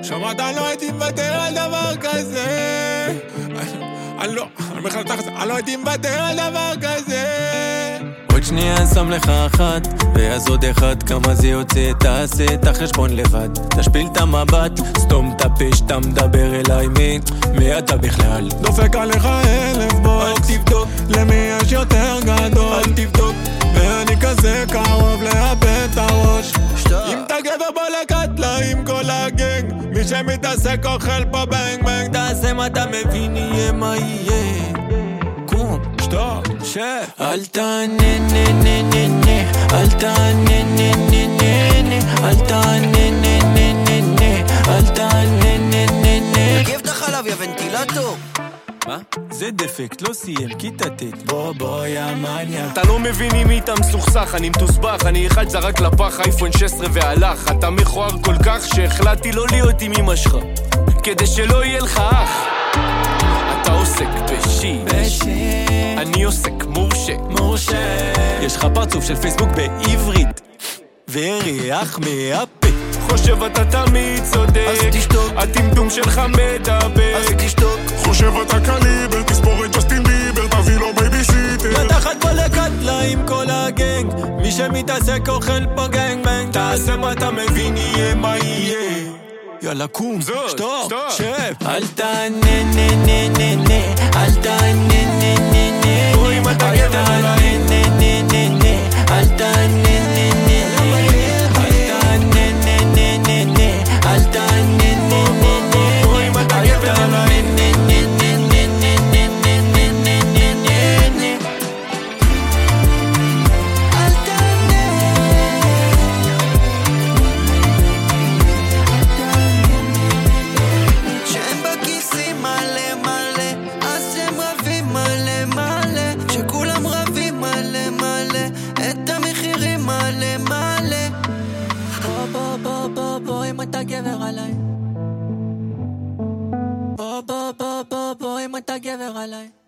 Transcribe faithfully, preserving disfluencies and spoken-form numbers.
שמעת, אני לא הייתי מוותר על דבר כזה. אני לא, אני בכלל תחת, אני לא הייתי מוותר על דבר כזה. עוד שנייה שם לך אחת, ואז עוד אחד, כמה זה יוצא, תעשה את החשבון לבד. תשפיל את המבט, סתום את הפה שאתה מדבר אליי, מי, מי אתה בכלל? דופק עליך אלף בוקס, אל תבדוק, למי יש יותר גדול, אל תבדוק, ואני כזה קרוב לאבד את הראש. שטר. אם אתה גבר בוא לקטלה עם כל הגנג, מי שמתעסק אוכל פה בנג בנג. תעשה מה אתה מבין, יהיה מה יהיה. קום, שטר, שב. אל תענה נה נה נה נה, אל תענה נה נה נה נה, אל תענה נה נה נה נה, אל תענה נה נה נה. תגיב את החלב, יא ונטילטור. מה? זה דפקט, לא סיים, כיתה ט'. בוא בוא יא מניה. אתה לא מבין עם מי אתה מסוכסך, אני מתוסבך, אני אחד זרק לפח אייפון שש עשרה והלך. אתה מכוער כל כך שהחלטתי לא להיות עם אמא שלך, כדי שלא יהיה לך אח. אתה עוסק בשיט, אני עוסק מורשה. מורשה. יש לך פרצוף של פייסבוק בעברית וריח מהפה. חושב אתה תמיד צודק, אז תשתוק. הטמטום שלך מדבק, אז תשתוק. חושב אתה קליבר, תספור את ג'סטין ביבר, תביא לו בייביסיטר. מתחת בוא לקטלה עם כל הגנג, מי שמתעסק אוכל פה גנג בנג. תעשה מה אתה מבין, יהיה מה יהיה. יאללה קום, זאת, שטור, שטור. שב. אל תענה נה נה נה נה, אל תענה נה נה נה. בוא אם אתה גבר עליי. אל תענה נה נה נה, אל תענה נה נה נה. אל תענה נה נה נה נה, אל תענה נה נה נה. בוא אם אתה גבר עליי. אתה גבר עליי. בוא בוא בוא בוא בוא אם אתה גבר עליי.